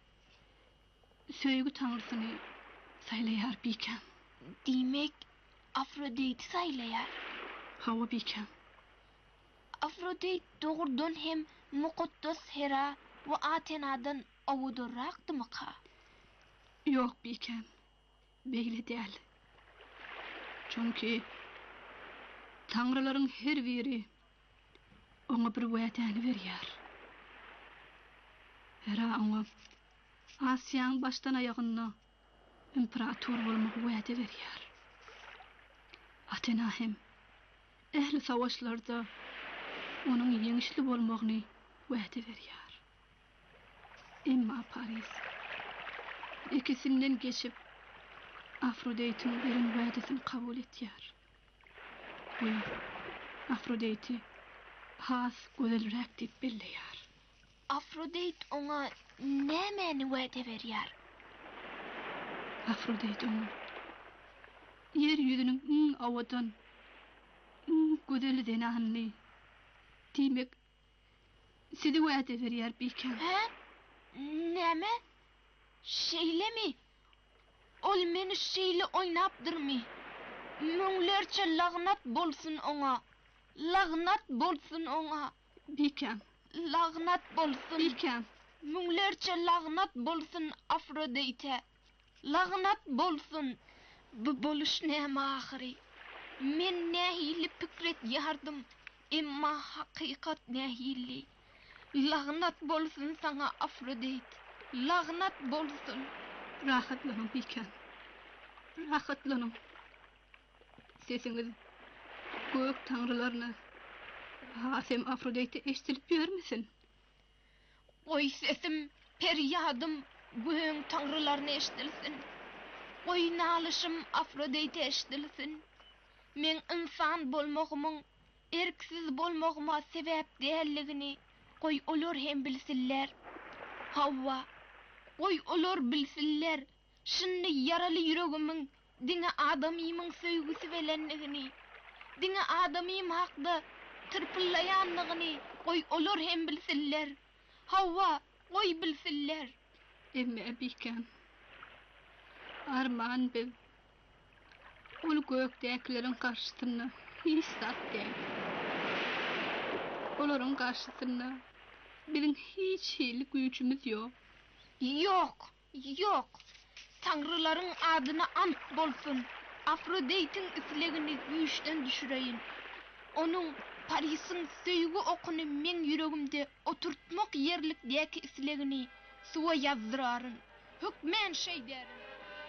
söýgü taňrysyny saýlaýar bikem. Diýmek, Afrodite saýlaýar. Hawa bikem. Afrodite dogurdan hem mukaddas Hera we Athena'dan awudurrakdymy ka? Ýok bikem. Beýle däl. Çünki taňrylaryň her biri ona bir wädäni berýär. Hera ona Asiýaň başdan aýagyna imperator bolmak wäde berýär. Athena hem ähli savaşlarda onun ýeňişli bolmagyny wäde berýär. Emma Paris ikisinden geçip Afrodite'nin birin wädesini kabul etýär. Bu Afrodite has gözelrek diýip belleýär. Afrodite ona nämäni wäde berýär? Afrodite ona yer ýüzüniň awadan gözel denahny diýmek sidi wäde berýär bikem. He? Näme? Şeýlemi? Ol meni şeýle oýnapdyrmy? Müňlerçe lagnat bolsun oňa. Lagnat bolsun oňa. Bikem. Lagnat bolsun. Bikem. Müňlerçe lagnat bolsun Afrodite. Lagnat bolsun. Bu boluş näme ahyry? Men nähili pikret ýardım, emma hakykat nähili. Lagnat bolsun saňa Afrodite. Lagnat bolsun. Rahatlanın bikem. Rahatlanın. Sesiňiz gök taňrylaryna hasem Afrodite eşdilip ýörmesin. Oy sesim, perýadym göň taňrylaryna eşdilsin. Oy nalışym Afrodite eşdilsin. Men insan bolmagymyň, erksiz bolmagyma sebäp dälligini goý olar hem bilsinler. Hawa, goý olar bilsinler. Şunny yaraly ýüregimiň diňe adamymyň söýgüsi bilenligini. diňe adamym hakda tırpıllayanlygyny goý olar hem bilsinler. Hawa goý bilsinler. Emme ebiken. Arman bil. Ol gökdäkilerin karşısynda hiç zat değil. Olaryň karşısynda bizim hiç şeylik güýçimiz ýok. Yok. Tanrılaryň adyna ant bolsun. Afrodite'in islegini güýçden düşüreyin. Onuň Parisyň söýgü okuny men ýüregimde oturtmak ýerlikdäki islegini suwa ýazdyraryn. Hükmen şey derin.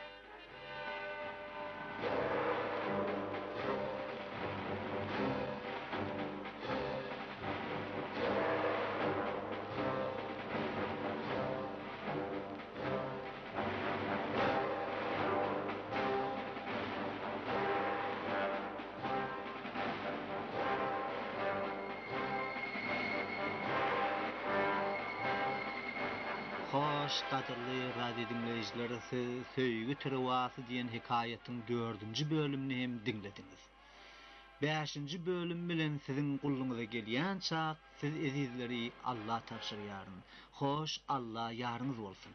Hoş qadırly radio dinleyijileri, söýgü terwasy diýen hikayatyň 4-nji bölümini hem dinlediňiz. 5-nji bölüm bilen siziň gulluňyza gelýän çaq siz ezizleri Allah tapşyrýaryn. Hoş Allah ýaryňyz bolsun.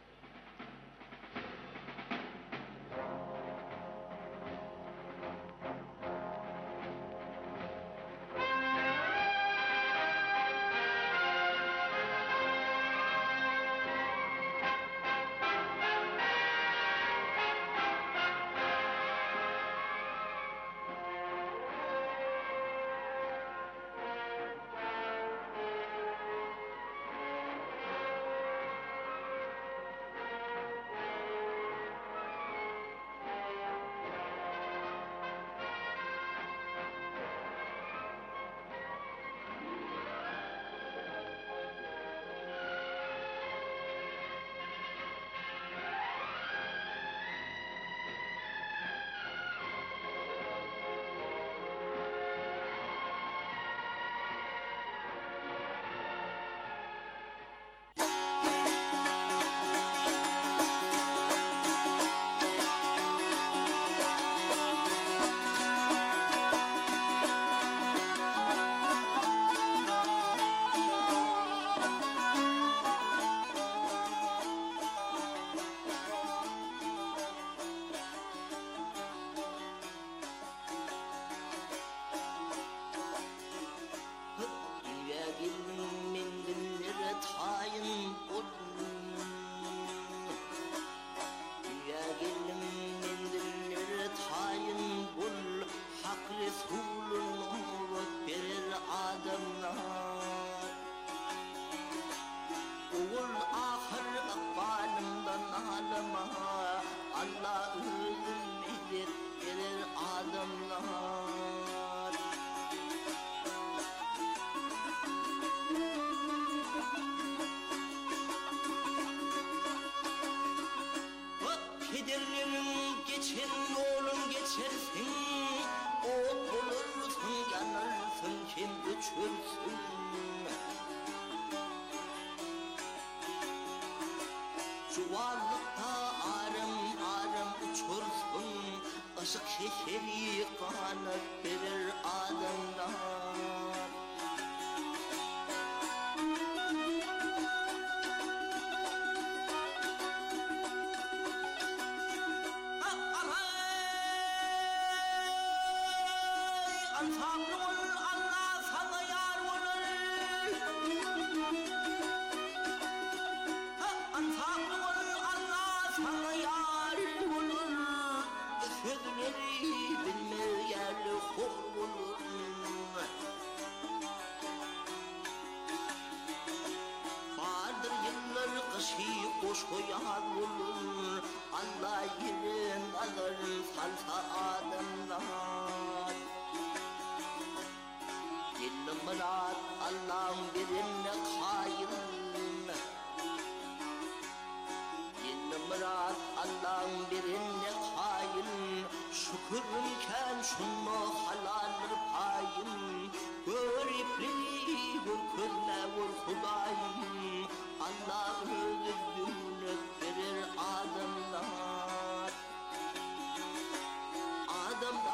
Çuvallıkta arım uçursun, ışık şekeri kanıp verir adımlar. Koşuyan olur, Allah yerin alır salsa adımlar. Yeni murat Allah'ın birine kayın. Yeni murat Allah'ın birine kayın. Şükürümken şunu halalır payın. Görüpli vur kürle vur Hudayım. Allah'ın